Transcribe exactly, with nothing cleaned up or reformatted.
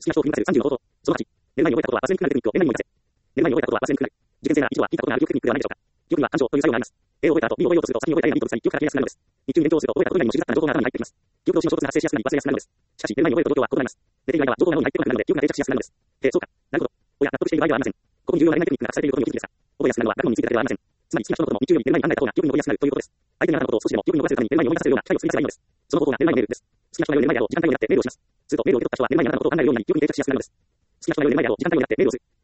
きな人を振り向かせるさんじゅうの方法。そのはち、寝る前に覚えたことは忘れにくくなるテクニックをメモに思い出せ。寝る前に覚えたことは忘れにくくなる。受験生なら一度は聞いたことがある記憶テクニックではないでしょうか。記憶には感情という作用があります。A を覚えた後、B を覚えようとすると先に覚えた A がにとぶつかり、記憶が消えやすくなるのです。日中に勉強をすると覚えたこと以外にも知りたかった情報が頭に入ってきます。記憶同士の衝突が発生しやすくなり忘れやすくなるのです。しかし、寝る前に覚えると状況は異なります。寝ている間は情報が脳に入ってこなくなるので記憶が定着しやすくなるのです。へえ、そうか。なるほど。おや、納得している場合ではありません。ここに重要な恋愛テクニックが隠されていることにお気づきですか。覚えやすくなるのは学問についてだけではありません。つまり好きな人のことも日中より寝る前に考えた方が記憶に残りやすくなるということです。相手があなたのことを少しでも記憶に残らせるために寝る前に思い出させるような機会を作り出せばいいのです。その方法が寝る前にメールです。好きな人が夜寝る前であろう時間帯になってメールをします。するとメールを受け取った人は寝る前にあなたのことを考えるようになり記憶に定着しやすくなるのです。好きな人が夜寝る前であろう時間帯になってメールをする。